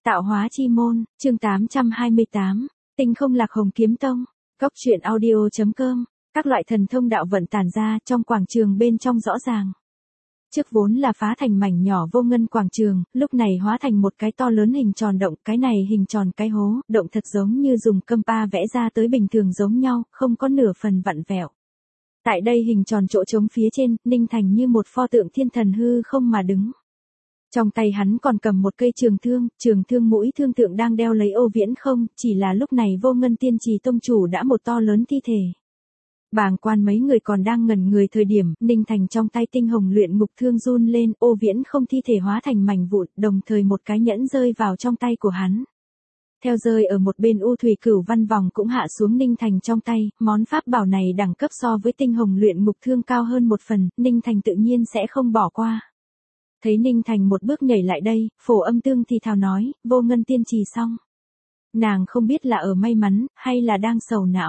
Tạo hóa chi môn, chương 828, tinh không lạc hồng kiếm tông, góc truyện audio.com, các loại thần thông đạo vận tản ra trong quảng trường bên trong rõ ràng. Trước vốn là phá thành mảnh nhỏ vô ngân quảng trường, lúc này hóa thành một cái to lớn hình tròn động, cái này hình tròn cái hố, động thật giống như dùng Canva vẽ ra tới bình thường giống nhau, không có nửa phần vặn vẹo. Tại đây hình tròn chỗ trống phía trên, Ninh Thành như một pho tượng thiên thần hư không mà đứng. Trong tay hắn còn cầm một cây trường thương mũi thương tượng đang đeo lấy Ô Viễn Không, chỉ là lúc này Vô Ngân Tiên Trì tông chủ đã một to lớn thi thể. Bàng quan mấy người còn đang ngẩn người thời điểm, Ninh Thành trong tay tinh hồng luyện ngục thương run lên, Ô Viễn Không thi thể hóa thành mảnh vụn, đồng thời một cái nhẫn rơi vào trong tay của hắn. Theo rơi ở một bên U Thủy Cửu Văn vòng cũng hạ xuống Ninh Thành trong tay, món pháp bảo này đẳng cấp so với tinh hồng luyện ngục thương cao hơn một phần, Ninh Thành tự nhiên sẽ không bỏ qua. Thấy Ninh Thành một bước nhảy lại đây, Phổ Âm Tương thì thào nói, Vô Ngân Tiên Trì xong. Nàng không biết là ở may mắn, hay là đang sầu não.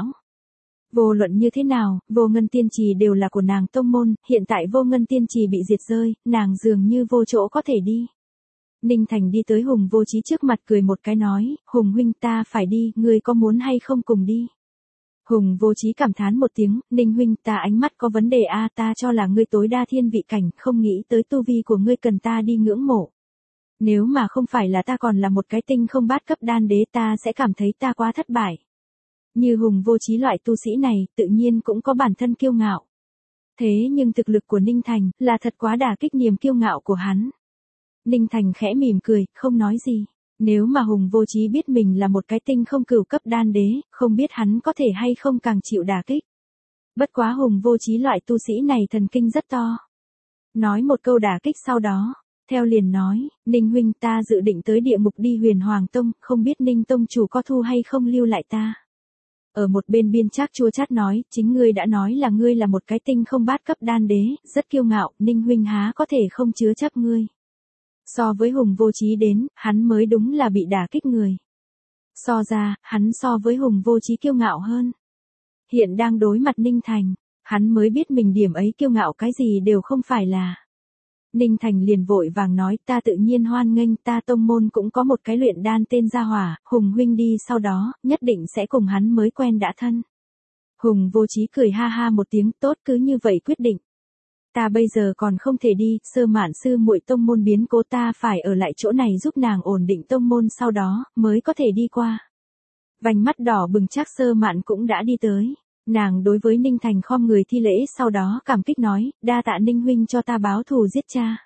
Vô luận như thế nào, Vô Ngân Tiên Trì đều là của nàng tông môn, hiện tại Vô Ngân Tiên Trì bị diệt rơi, nàng dường như vô chỗ có thể đi. Ninh Thành đi tới Hùng Vô Chí trước mặt cười một cái nói, Hùng huynh ta phải đi, ngươi có muốn hay không cùng đi. Hùng Vô Chí cảm thán một tiếng, Ninh huynh ta ánh mắt có vấn đề a, ta cho là ngươi tối đa thiên vị cảnh, không nghĩ tới tu vi của ngươi cần ta đi ngưỡng mộ. Nếu mà không phải là ta còn là một cái tinh không bát cấp đan đế ta sẽ cảm thấy ta quá thất bại. Như Hùng Vô Chí loại tu sĩ này, tự nhiên cũng có bản thân kiêu ngạo. Thế nhưng thực lực của Ninh Thành, là thật quá đả kích niềm kiêu ngạo của hắn. Ninh Thành khẽ mỉm cười, không nói gì. Nếu mà Hùng Vô Chí biết mình là một cái tinh không cửu cấp đan đế, không biết hắn có thể hay không càng chịu đả kích. Bất quá Hùng Vô Chí loại tu sĩ này thần kinh rất to. Nói một câu đả kích sau đó, theo liền nói, Ninh huynh ta dự định tới địa ngục đi Huyền Hoàng Tông, không biết Ninh Tông chủ có thu hay không lưu lại ta. Ở một bên Biên Trác chua chát nói, chính ngươi đã nói là ngươi là một cái tinh không bát cấp đan đế, rất kiêu ngạo, Ninh huynh há có thể không chứa chấp ngươi. So với Hùng Vô Chí đến, hắn mới đúng là bị đả kích người. So ra, hắn so với Hùng Vô Chí kiêu ngạo hơn. Hiện đang đối mặt Ninh Thành, hắn mới biết mình điểm ấy kiêu ngạo cái gì đều không phải là. Ninh Thành liền vội vàng nói, ta tự nhiên hoan nghênh, ta tông môn cũng có một cái luyện đan tên Gia Hỏa, Hùng huynh đi sau đó, nhất định sẽ cùng hắn mới quen đã thân. Hùng Vô Chí cười ha ha một tiếng, tốt cứ như vậy quyết định. Ta bây giờ còn không thể đi, Sơ Mạn sư muội tông môn biến cố ta phải ở lại chỗ này giúp nàng ổn định tông môn sau đó, mới có thể đi qua. Vành mắt đỏ bừng Trác Sơ Mạn cũng đã đi tới. Nàng đối với Ninh Thành khom người thi lễ sau đó cảm kích nói, đa tạ Ninh huynh cho ta báo thù giết cha.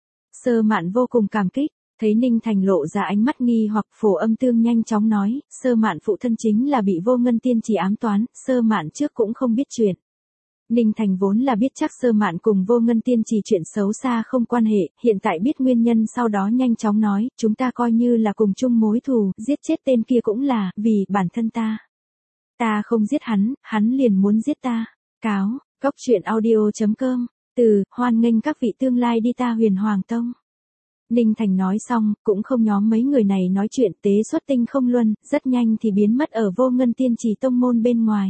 Sơ Mạn vô cùng cảm kích, thấy Ninh Thành lộ ra ánh mắt nghi hoặc Phổ Âm Tương nhanh chóng nói, Sơ Mạn phụ thân chính là bị Vô Ngân Tiên Trì ám toán, Sơ Mạn trước cũng không biết chuyện. Ninh Thành vốn là biết chắc Sơ Mạn cùng Vô Ngân Tiên Trì chuyện xấu xa không quan hệ, hiện tại biết nguyên nhân sau đó nhanh chóng nói, chúng ta coi như là cùng chung mối thù, giết chết tên kia cũng là, vì bản thân ta. Ta không giết hắn, hắn liền muốn giết ta. Cáo, góc truyện audio.com, từ, hoan nghênh các vị tương lai đi ta Huyền Hoàng Tông. Ninh Thành nói xong, cũng không nhóm mấy người này nói chuyện tế xuất tinh không luân, rất nhanh thì biến mất ở Vô Ngân Tiên Trì tông môn bên ngoài.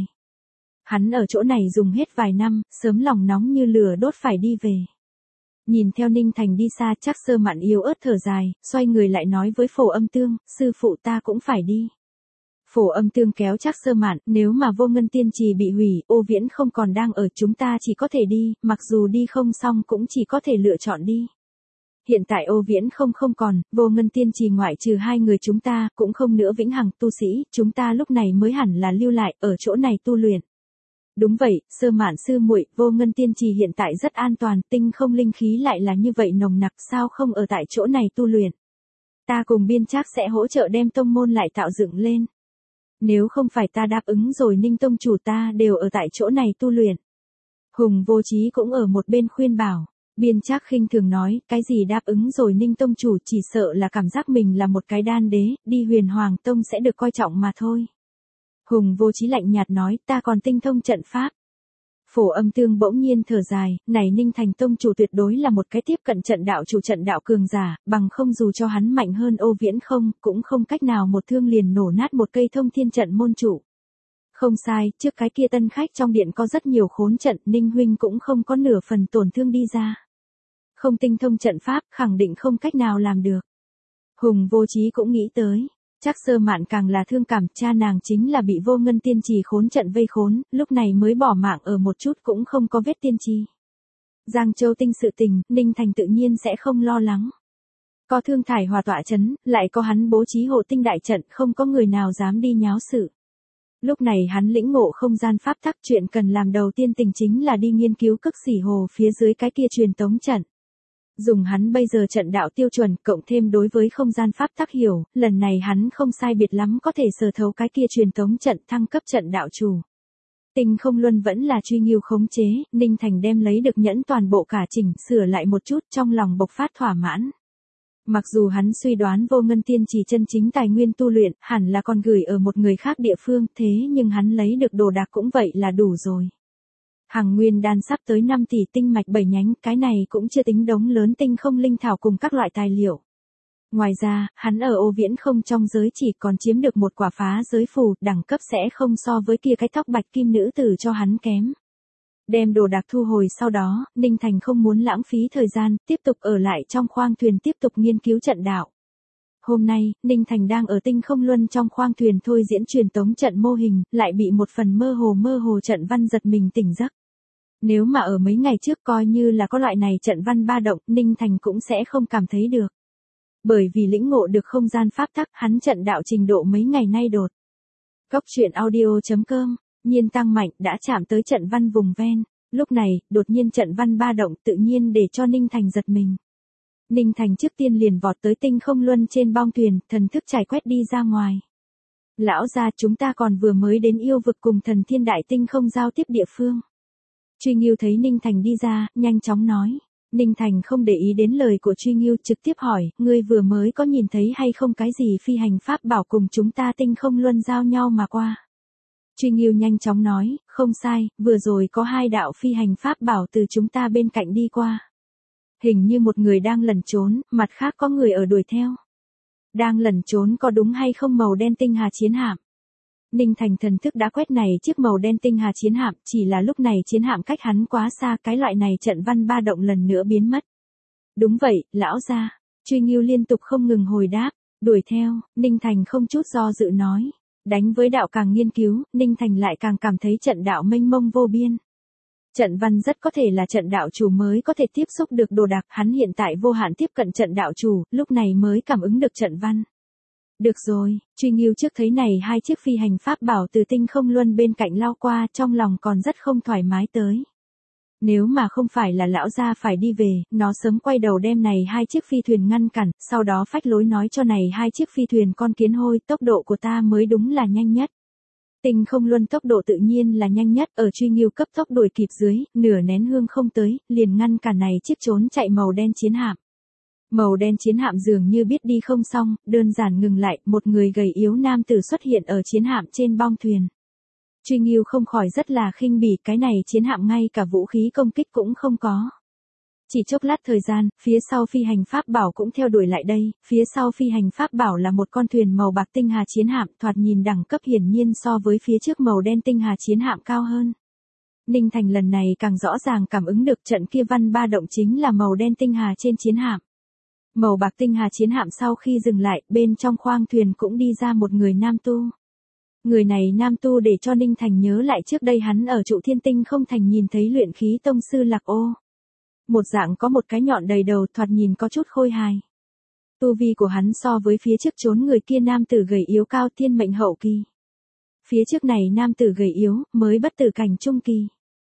Hắn ở chỗ này dùng hết vài năm, sớm lòng nóng như lửa đốt phải đi về. Nhìn theo Ninh Thành đi xa Trác Sơ Mạn yếu ớt thở dài, xoay người lại nói với Phổ Âm Tương, sư phụ ta cũng phải đi. Phổ Âm Tương kéo Trác Sơ Mạn, nếu mà Vô Ngân Tiên Trì bị hủy, Ô Viễn Không còn đang ở chúng ta chỉ có thể đi, mặc dù đi không xong cũng chỉ có thể lựa chọn đi. Hiện tại Ô Viễn không còn, Vô Ngân Tiên Trì ngoại trừ hai người chúng ta, cũng không nữa vĩnh hằng tu sĩ, chúng ta lúc này mới hẳn là lưu lại, ở chỗ này tu luyện. Đúng vậy, Sơ Mạn sư muội, Vô Ngân Tiên Trì hiện tại rất an toàn, tinh không linh khí lại là như vậy nồng nặc, sao không ở tại chỗ này tu luyện. Ta cùng Biên Trác sẽ hỗ trợ đem tông môn lại tạo dựng lên. Nếu không phải ta đáp ứng rồi Ninh tông chủ ta đều ở tại chỗ này tu luyện. Hùng Vô Chí cũng ở một bên khuyên bảo. Biên Trác khinh thường nói, cái gì đáp ứng rồi Ninh tông chủ, chỉ sợ là cảm giác mình là một cái đan đế, đi Huyền Hoàng Tông sẽ được coi trọng mà thôi. Hùng Vô Chí lạnh nhạt nói, ta còn tinh thông trận pháp. Phổ Âm Tương bỗng nhiên thở dài, này Ninh Thành tông chủ tuyệt đối là một cái tiếp cận trận đạo chủ trận đạo cường giả, bằng không dù cho hắn mạnh hơn Ô Viễn Không, cũng không cách nào một thương liền nổ nát một cây thông thiên trận môn chủ. Không sai, trước cái kia tân khách trong điện có rất nhiều khốn trận, Ninh huynh cũng không có nửa phần tổn thương đi ra. Không tinh thông trận pháp, khẳng định không cách nào làm được. Hùng Vô Chí cũng nghĩ tới. Chắc Sơ Mạn càng là thương cảm, cha nàng chính là bị Vô Ngân tiên trì khốn trận vây khốn, lúc này mới bỏ mạng ở một chút cũng không có vết tiên tri. Giang Châu Tinh sự tình, Ninh Thành tự nhiên sẽ không lo lắng. Có Thương Thải Hòa tọa chấn, lại có hắn bố trí hộ tinh đại trận, không có người nào dám đi nháo sự. Lúc này hắn lĩnh ngộ không gian pháp tắc, chuyện cần làm đầu tiên tình chính là đi nghiên cứu Cực Xỉ Hồ phía dưới cái kia truyền tống trận. Dùng hắn bây giờ trận đạo tiêu chuẩn, cộng thêm đối với không gian pháp tắc hiểu, lần này hắn không sai biệt lắm có thể sờ thấu cái kia truyền tống trận thăng cấp trận đạo chủ. Tinh Không Luân vẫn là Truy Ngưu khống chế, Ninh Thành đem lấy được nhẫn toàn bộ cả chỉnh, sửa lại một chút, trong lòng bộc phát thỏa mãn. Mặc dù hắn suy đoán Vô Ngân tiên trì chân chính tài nguyên tu luyện, hẳn là còn gửi ở một người khác địa phương, thế nhưng hắn lấy được đồ đạc cũng vậy là đủ rồi. Hằng nguyên đan sắp tới 5 tỷ tinh mạch 7 nhánh, cái này cũng chưa tính đống lớn tinh không linh thảo cùng các loại tài liệu. Ngoài ra, hắn ở Ô Viễn Không trong giới chỉ còn chiếm được một quả phá giới phù, đẳng cấp sẽ không so với kia cái tóc bạch kim nữ tử cho hắn kém. Đem đồ đạc thu hồi sau đó, Ninh Thành không muốn lãng phí thời gian, tiếp tục ở lại trong khoang thuyền tiếp tục nghiên cứu trận đạo. Hôm nay, Ninh Thành đang ở Tinh Không Luân trong khoang thuyền thôi diễn truyền tống trận mô hình, lại bị một phần mơ hồ trận văn giật mình tỉnh giấc. Nếu mà ở mấy ngày trước coi như là có loại này trận văn ba động, Ninh Thành cũng sẽ không cảm thấy được. Bởi vì lĩnh ngộ được không gian pháp tắc, hắn trận đạo trình độ mấy ngày nay đột. Góc truyện audio.com, nhiên tăng mạnh đã chạm tới trận văn vùng ven. Lúc này, đột nhiên trận văn ba động tự nhiên để cho Ninh Thành giật mình. Ninh Thành trước tiên liền vọt tới Tinh Không Luân trên bong thuyền, thần thức trải quét đi ra ngoài. Lão gia, chúng ta còn vừa mới đến yêu vực cùng Thần Thiên Đại Tinh không giao tiếp địa phương. Truy Ngưu thấy Ninh Thành đi ra, nhanh chóng nói. Ninh Thành không để ý đến lời của Truy Ngưu, trực tiếp hỏi, ngươi vừa mới có nhìn thấy hay không cái gì phi hành pháp bảo cùng chúng ta Tinh Không Luân giao nhau mà qua. Truy Ngưu nhanh chóng nói, không sai, vừa rồi có 2 đạo phi hành pháp bảo từ chúng ta bên cạnh đi qua. Hình như một người đang lẩn trốn, mặt khác có người ở đuổi theo. Đang lẩn trốn có đúng hay không màu đen tinh hà chiến hạm? Ninh Thành thần thức đã quét này chiếc màu đen tinh hà chiến hạm, chỉ là lúc này chiến hạm cách hắn quá xa, cái loại này trận văn ba động lần nữa biến mất. Đúng vậy, lão gia. Truy Ngưu liên tục không ngừng hồi đáp, đuổi theo, Ninh Thành không chút do dự nói. Đánh với đạo càng nghiên cứu, Ninh Thành lại càng cảm thấy trận đạo mênh mông vô biên. Trận văn rất có thể là trận đạo chủ mới có thể tiếp xúc được đồ đạc, hắn hiện tại vô hạn tiếp cận trận đạo chủ, lúc này mới cảm ứng được trận văn. Được rồi, Truy Ngưu trước thấy này 2 chiếc phi hành pháp bảo từ Tinh Không Luân bên cạnh lao qua, trong lòng còn rất không thoải mái tới. Nếu mà không phải là lão gia phải đi về, nó sớm quay đầu đem này 2 chiếc phi thuyền ngăn cản, sau đó phách lối nói cho này 2 chiếc phi thuyền con kiến hôi, tốc độ của ta mới đúng là nhanh nhất. Tinh Không Luân tốc độ tự nhiên là nhanh nhất, ở Truy Ngưu cấp tốc đuổi kịp dưới, nửa nén hương không tới, liền ngăn cả này chiếc trốn chạy màu đen chiến hạm. Màu đen chiến hạm dường như biết đi không xong, đơn giản ngừng lại, một người gầy yếu nam tử xuất hiện ở chiến hạm trên bong thuyền. Truy Ngưu không khỏi rất là khinh bỉ, cái này chiến hạm ngay cả vũ khí công kích cũng không có. Chỉ chốc lát thời gian, phía sau phi hành pháp bảo cũng theo đuổi lại đây, phía sau phi hành pháp bảo là một con thuyền màu bạc tinh hà chiến hạm, thoạt nhìn đẳng cấp hiển nhiên so với phía trước màu đen tinh hà chiến hạm cao hơn. Ninh Thành lần này càng rõ ràng cảm ứng được trận kia văn ba động chính là màu đen tinh hà trên chiến hạm. Màu bạc tinh hà chiến hạm sau khi dừng lại, bên trong khoang thuyền cũng đi ra một người nam tu. Người này nam tu để cho Ninh Thành nhớ lại trước đây hắn ở Trụ Thiên Tinh không thành nhìn thấy luyện khí tông sư Lạc Ô. Một dạng có một cái nhọn đầy đầu, thoạt nhìn có chút khôi hài. Tu vi của hắn so với phía trước trốn người kia nam tử gầy yếu cao thiên mệnh hậu kỳ. Phía trước này nam tử gầy yếu, mới bất tử cảnh trung kỳ.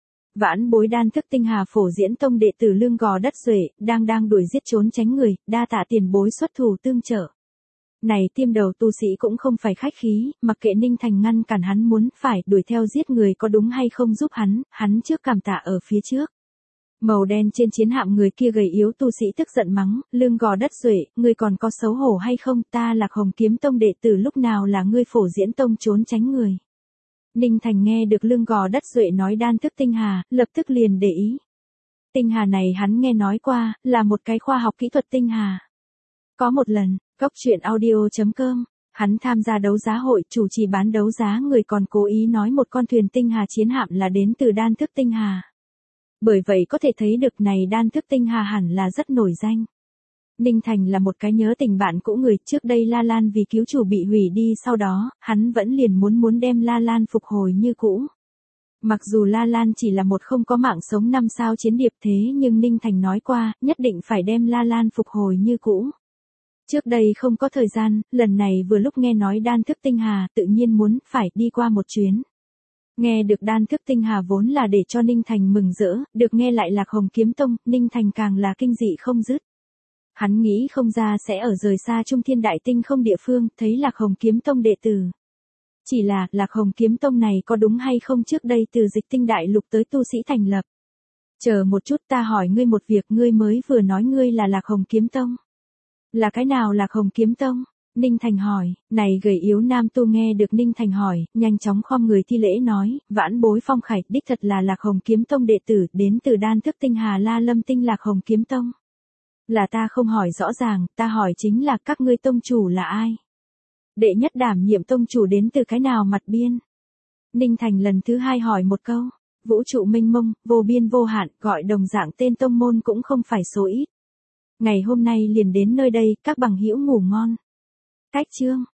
Vãn Bối đan thức tinh hà phổ diễn tông đệ tử Lương Gò Đất Duệ, đang đuổi giết trốn tránh người, đa tạ tiền bối xuất thủ tương trợ. Này tiêm đầu tu sĩ cũng không phải khách khí, mặc kệ Ninh Thành ngăn cản hắn muốn phải đuổi theo giết người có đúng hay không giúp hắn trước cảm tạ ở phía trước. Màu đen trên chiến hạm người kia gầy yếu tu sĩ tức giận mắng, Lương Gò Đất Duệ, ngươi còn có xấu hổ hay không, ta Lạc Hồng Kiếm Tông đệ tử lúc nào là ngươi phổ diễn tông trốn tránh người. Ninh Thành nghe được Lương Gò Đất Duệ nói đan thức tinh hà, lập tức liền để ý. Tinh hà này hắn nghe nói qua, là một cái khoa học kỹ thuật tinh hà. Có một lần, góc truyện audio.com, hắn tham gia đấu giá hội, chủ trì bán đấu giá người còn cố ý nói một con thuyền tinh hà chiến hạm là đến từ đan thức tinh hà. Bởi vậy có thể thấy được này đan thức tinh hà hẳn là rất nổi danh. Ninh Thành là một cái nhớ tình bạn cũ người, trước đây La Lan vì cứu chủ bị hủy đi, sau đó, hắn vẫn liền muốn đem La Lan phục hồi như cũ. Mặc dù La Lan chỉ là một không có mạng sống 5 sao chiến điệp thế nhưng Ninh Thành nói qua, nhất định phải đem La Lan phục hồi như cũ. Trước đây không có thời gian, lần này vừa lúc nghe nói đan thức tinh hà, tự nhiên muốn, phải đi qua một chuyến. Nghe được đan thức tinh hà vốn là để cho Ninh Thành mừng rỡ, được nghe lại Lạc Hồng Kiếm Tông, Ninh Thành càng là kinh dị không dứt. Hắn nghĩ không ra sẽ ở rời xa Trung Thiên Đại Tinh không địa phương, thấy Lạc Hồng Kiếm Tông đệ tử. Chỉ là, Lạc Hồng Kiếm Tông này có đúng hay không trước đây từ Dịch Tinh Đại Lục tới tu sĩ thành lập. Chờ một chút, ta hỏi ngươi một việc, ngươi mới vừa nói ngươi là Lạc Hồng Kiếm Tông. Là cái nào Lạc Hồng Kiếm Tông? Ninh Thành hỏi, này gầy yếu nam tu nghe được Ninh Thành hỏi, nhanh chóng khom người thi lễ nói, vãn bối Phong Khải, đích thật là Lạc Hồng Kiếm Tông đệ tử, đến từ đan thức tinh hà La Lâm Tinh Lạc Hồng Kiếm Tông. Là ta không hỏi rõ ràng, ta hỏi chính là các ngươi tông chủ là ai? Đệ nhất đảm nhiệm tông chủ đến từ cái nào mặt biên? Ninh Thành lần thứ hai hỏi một câu, vũ trụ mênh mông, vô biên vô hạn, gọi đồng dạng tên tông môn cũng không phải số ít. Ngày hôm nay liền đến nơi đây, các bằng hữu ngủ ngon. Cách chương